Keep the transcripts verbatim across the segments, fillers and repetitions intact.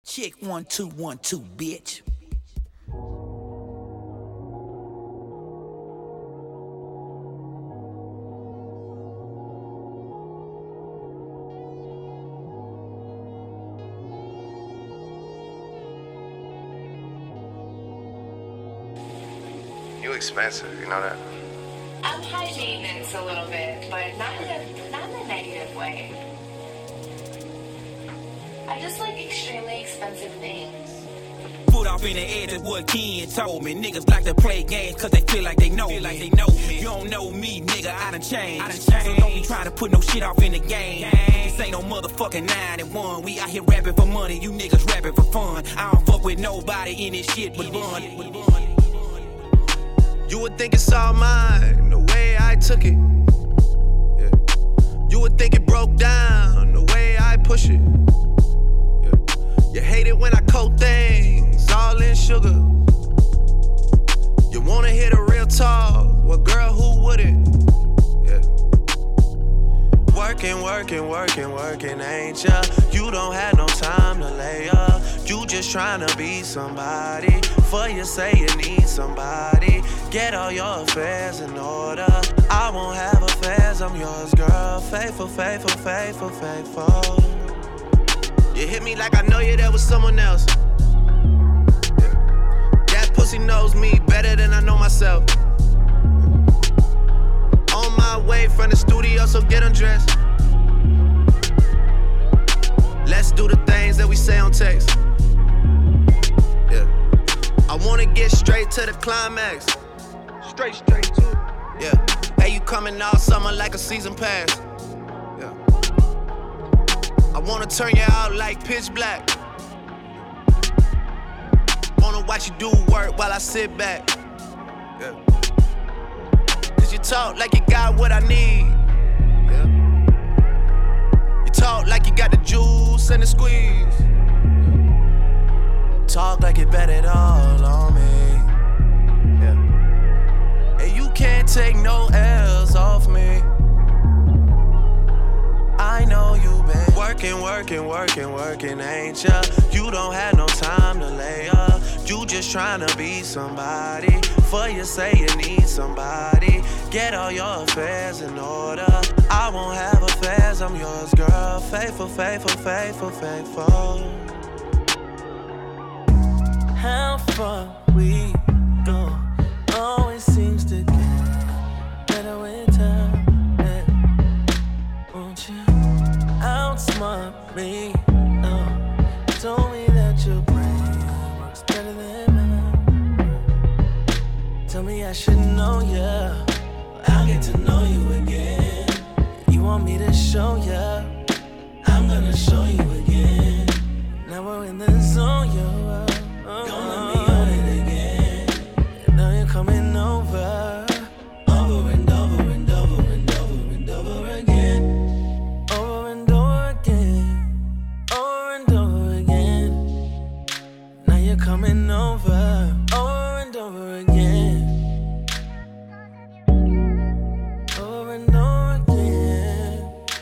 Check one, two, one, two, bitch. You expensive, you know that? I'm high maintenance a little bit, but not in a not in a negative way. I just like extremely expensive things. Put off in the air, that's what Ken told me. Niggas like to play games cause they feel like they know feel me. Like they know me. You don't know me, nigga, I done changed. I done changed. So don't be trying to put no shit off in the game. Gang. This ain't no motherfucking nine and one. We out here rapping for money, you niggas rapping for fun. I don't fuck with nobody in this shit but bun. You would think it's all mine, the way I took it. Yeah. You would think it broke down, the way I push it. Yeah. You hate it when I coat things, all in sugar. You wanna hear the real talk, well girl, who wouldn't? Yeah. Working, working, working, working, ain't ya? You don't have no time to lay up. You just tryna be somebody. For you say you need somebody. Get all your affairs in order. I won't have affairs, I'm yours, girl. Faithful, faithful, faithful, faithful. You hit me like I know you there with someone else. Yeah. That pussy knows me better than I know myself. On my way from the studio, so get undressed. Let's do the things that we say on text. Yeah. I wanna get straight to the climax. Straight, straight to it. Yeah. Hey, you coming all summer like a season pass. Yeah. I wanna turn you out like pitch black. Wanna watch you do work while I sit back. Yeah. Cause you talk like you got what I need. Yeah. You talk like you got the juice and the squeeze. Talk like you bet it all on me. Yeah. And you can't take no L's off me. I know you been working, working, working, working, ain't ya? You don't have no time to lay up. You just tryna be somebody. For you say you need somebody. Get all your affairs in order. I won't have affairs, I'm yours, girl. Faithful, faithful, faithful, faithful. How far we go always seems to get better with time. Yeah. Won't you outsmart me? No, told me that your brain works better than mine. Tell me I should know ya. I'll get to know you again. You want me to show ya? I'm gonna show you again. Now we're in the zone, yo. Don't let me own it again. And now you're coming over. Over and over and over and over and over again. Over and over again. Over and over again. Now you're coming over. Over and over again. Over and over again.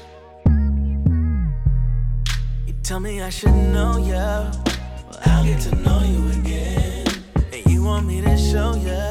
You tell me I should know ya. I'll get to know you again. And you want me to show ya.